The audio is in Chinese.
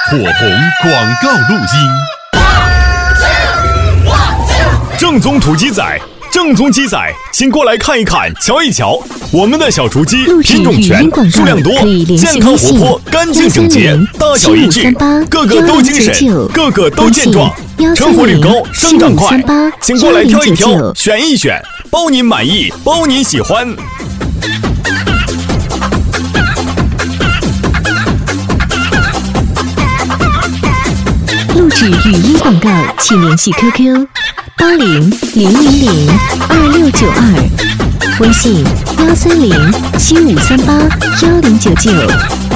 火红广告录音。正宗土鸡仔，正宗鸡仔，请过来看一看，瞧一瞧，我们的小雏鸡品种全，数量多，健康活泼，干净整洁，大小一致，个个都精神，个个都健壮，成活率高，生长快，请过来挑一挑，选一选，包您满意，包您喜欢。 录制语音广告，请联系 QQ80002692，微信13075381099。